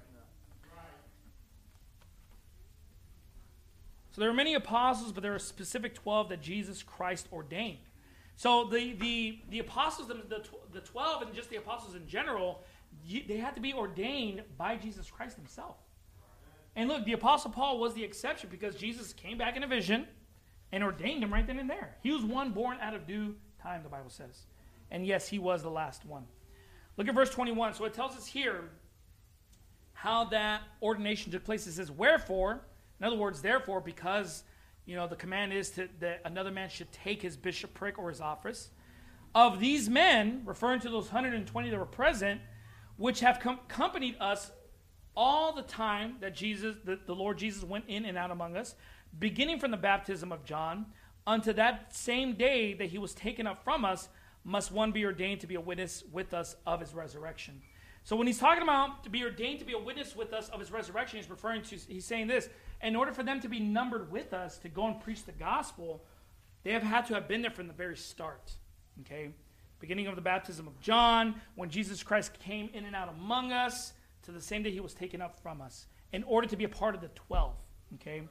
Speaker 1: So there are many apostles, but there are specific twelve that Jesus Christ ordained. So the the, the apostles, the, the, the twelve, and just the apostles in general, you, they had to be ordained by Jesus Christ himself. And look, the Apostle Paul was the exception because Jesus came back in a vision and ordained him right then and there. He was one born out of due time, the Bible says. And yes, he was the last one. Look at verse twenty-one. So it tells us here how that ordination took place. It says, wherefore, in other words, therefore, because, you know, the command is to, that another man should take his bishopric or his office. Of these men, referring to those one hundred twenty that were present, which have com- accompanied us all the time that Jesus, the, the Lord Jesus went in and out among us, beginning from the baptism of John, unto that same day that he was taken up from us, must one be ordained to be a witness with us of his resurrection. So when he's talking about to be ordained to be a witness with us of his resurrection, he's referring to, he's saying this, in order for them to be numbered with us to go and preach the gospel, they have had to have been there from the very start. Okay? Beginning of the baptism of John, when Jesus Christ came in and out among us, to the same day he was taken up from us, in order to be a part of the twelve. Okay?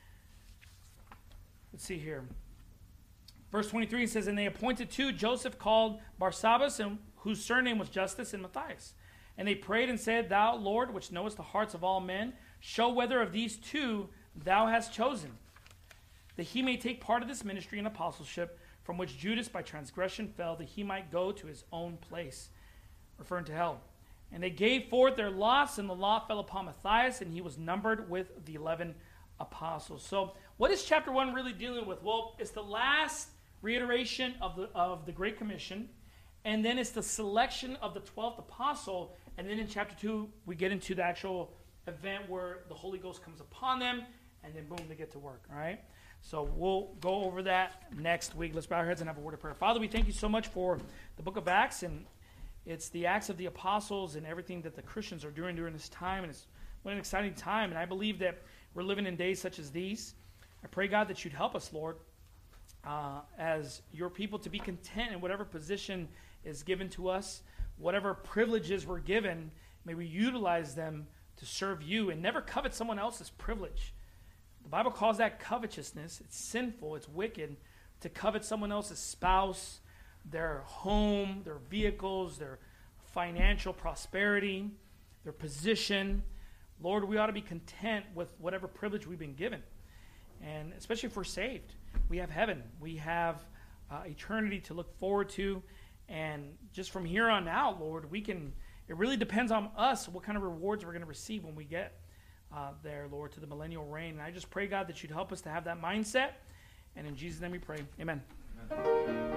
Speaker 1: Let's see here. Verse twenty-three says, and they appointed two, Joseph called Barsabbas, and whose surname was Justus, and Matthias. And they prayed and said, thou, Lord, which knowest the hearts of all men, show whether of these two thou hast chosen, that he may take part of this ministry and apostleship, from which Judas by transgression fell, that he might go to his own place, referring to hell. And they gave forth their lots, and the lot fell upon Matthias, and he was numbered with the eleven apostles. So what is chapter one really dealing with? Well, it's the last reiteration of the of the Great Commission, and then it's the selection of the twelfth apostle, and then in chapter two, we get into the actual event where the Holy Ghost comes upon them, and then boom, they get to work, all right? So we'll go over that next week. Let's bow our heads and have a word of prayer. Father, we thank you so much for the book of Acts, and it's the Acts of the Apostles and everything that the Christians are doing during this time, and it's what an exciting time, and I believe that we're living in days such as these. I pray, God, that you'd help us, Lord, uh, as your people to be content in whatever position is given to us, whatever privileges we're given, may we utilize them to serve you and never covet someone else's privilege. The Bible calls that covetousness. It's sinful, it's wicked to covet someone else's spouse, their home, their vehicles, their financial prosperity, their position. Lord, we ought to be content with whatever privilege we've been given. And especially if we're saved, we have heaven. We have uh, eternity to look forward to. And just from here on out, Lord, we can, it really depends on us what kind of rewards we're going to receive when we get uh, there, Lord, to the millennial reign. And I just pray, God, that you'd help us to have that mindset. And in Jesus' name we pray. Amen. Amen.